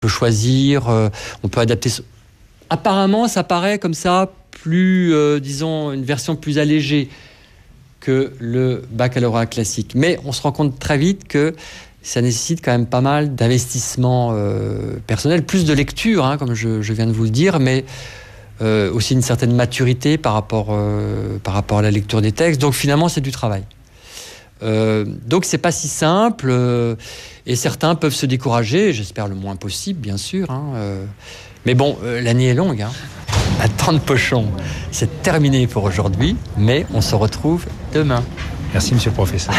peut choisir, on peut adapter. Apparemment, ça paraît comme ça plus, disons, une version plus allégée que le baccalauréat classique. Mais on se rend compte très vite que ça nécessite quand même pas mal d'investissement personnel, plus de lecture, comme je viens de vous le dire, mais aussi une certaine maturité par rapport à la lecture des textes. Donc finalement, c'est du travail. Donc c'est pas si simple, et certains peuvent se décourager, j'espère le moins possible, bien sûr. Mais bon, l'année est longue. À temps de pochon, c'est terminé pour aujourd'hui, mais on se retrouve demain. Merci, monsieur le professeur.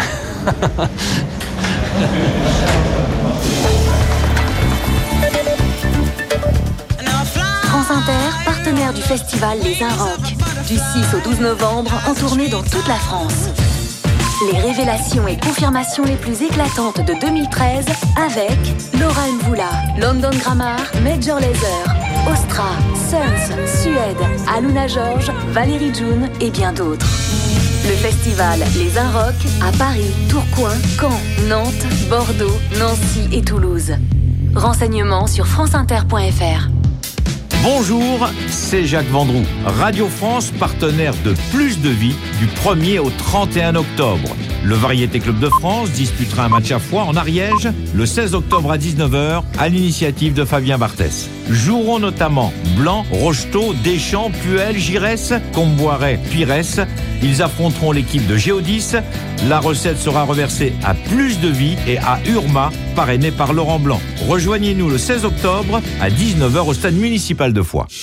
France Inter, partenaire du festival Les Inrocks. Du 6 au 12 novembre, en tournée dans toute la France. Les révélations et confirmations les plus éclatantes de 2013 avec Laura Mvula, London Grammar, Major Lazer, Ostra, Sons, Suède, Aluna George, Valérie June et bien d'autres. Le festival Les Inrocks à Paris, Tourcoing, Caen, Nantes, Bordeaux, Nancy et Toulouse. Renseignements sur franceinter.fr. Bonjour, c'est Jacques Vendroux. Radio France, partenaire de Plus de Vie du 1er au 31 octobre. Le Variété Club de France disputera un match à Foix en Ariège le 16 octobre à 19h à l'initiative de Fabien Barthès. Joueront notamment Blanc, Rocheteau, Deschamps, Puel, Giresse, Comboiret, Pires. Ils affronteront l'équipe de Géodis. La recette sera reversée à Plus de Vie et à Urma, parrainé par Laurent Blanc. Rejoignez-nous le 16 octobre à 19h au stade municipal de Foix.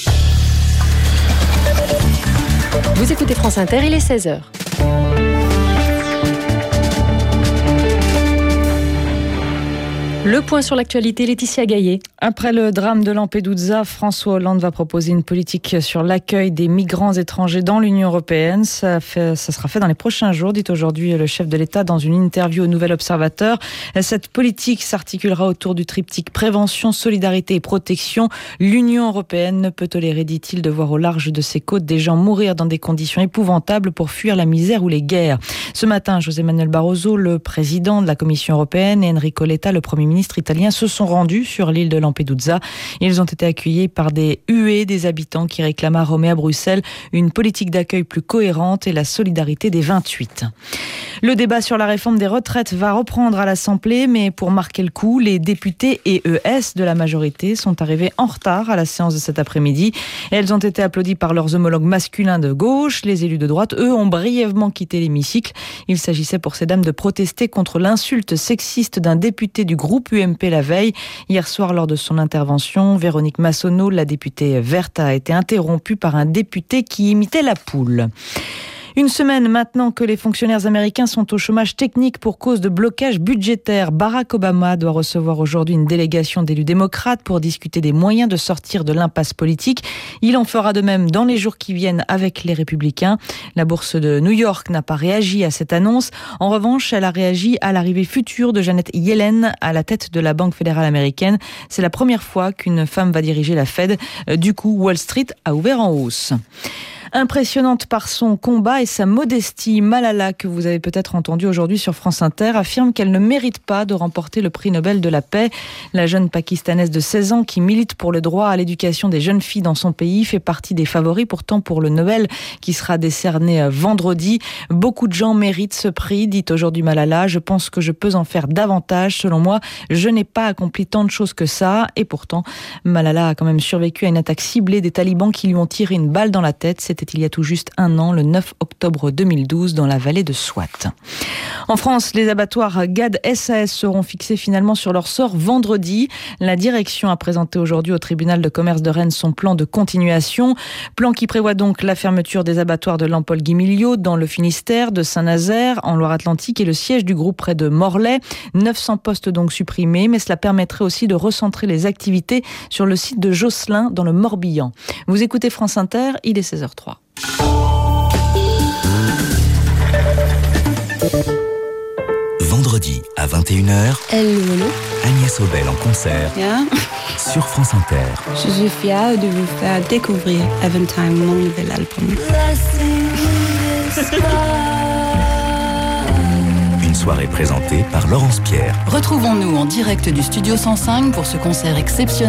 Vous écoutez France Inter, il est 16h. Le point sur l'actualité, Laetitia Gaillet. Après le drame de Lampedusa, François Hollande va proposer une politique sur l'accueil des migrants étrangers dans l'Union européenne. Ça sera fait dans les prochains jours, dit aujourd'hui le chef de l'État dans une interview au Nouvel Observateur. Cette politique s'articulera autour du triptyque prévention, solidarité et protection. L'Union européenne ne peut tolérer, dit-il, de voir au large de ses côtes des gens mourir dans des conditions épouvantables pour fuir la misère ou les guerres. Ce matin, José Manuel Barroso, le président de la Commission européenne, et Enrico Letta, le Premier ministre italien, se sont rendus sur l'île de Lampedusa. Ils ont été accueillis par des huées des habitants qui réclament à Rome et à Bruxelles une politique d'accueil plus cohérente et la solidarité des 28. Le débat sur la réforme des retraites va reprendre à l'Assemblée, mais pour marquer le coup, les députés et ES de la majorité sont arrivés en retard à la séance de cet après-midi. Elles ont été applaudies par leurs homologues masculins de gauche. Les élus de droite, eux, ont brièvement quitté l'hémicycle. Il s'agissait pour ces dames de protester contre l'insulte sexiste d'un député du groupe UMP la veille. Hier soir, lors de son intervention, Véronique Massonneau, la députée verte, a été interrompue par un député qui imitait la poule. Une semaine maintenant que les fonctionnaires américains sont au chômage technique pour cause de blocage budgétaire, Barack Obama doit recevoir aujourd'hui une délégation d'élus démocrates pour discuter des moyens de sortir de l'impasse politique. Il en fera de même dans les jours qui viennent avec les républicains. La bourse de New York n'a pas réagi à cette annonce. En revanche, elle a réagi à l'arrivée future de Janet Yellen à la tête de la Banque fédérale américaine. C'est la première fois qu'une femme va diriger la Fed. Du coup, Wall Street a ouvert en hausse. Impressionnante par son combat et sa modestie, Malala, que vous avez peut-être entendu aujourd'hui sur France Inter, affirme qu'elle ne mérite pas de remporter le prix Nobel de la paix. La jeune Pakistanaise de 16 ans qui milite pour le droit à l'éducation des jeunes filles dans son pays fait partie des favoris pourtant pour le Nobel qui sera décerné vendredi. Beaucoup de gens méritent ce prix, dit aujourd'hui Malala. Je pense que je peux en faire davantage. Selon moi, je n'ai pas accompli tant de choses que ça. Et pourtant, Malala a quand même survécu à une attaque ciblée des talibans qui lui ont tiré une balle dans la tête. C'était il y a tout juste un an, le 9 octobre 2012, dans la vallée de Swat. En France, les abattoirs GAD SAS seront fixés finalement sur leur sort vendredi. La direction a présenté aujourd'hui au tribunal de commerce de Rennes son plan de continuation. Plan qui prévoit donc la fermeture des abattoirs de Lampol-Guimiliau dans le Finistère, de Saint-Nazaire en Loire-Atlantique et le siège du groupe près de Morlaix. 900 postes donc supprimés, mais cela permettrait aussi de recentrer les activités sur le site de Josselin dans le Morbihan. Vous écoutez France Inter, il est 16h03. Vendredi à 21h, Agnès Obel en concert sur France Inter. Je suis fière de vous faire découvrir Eventime, mon nouvel album. Une soirée présentée par Laurence Pierre. Retrouvons-nous en direct du Studio 105 pour ce concert exceptionnel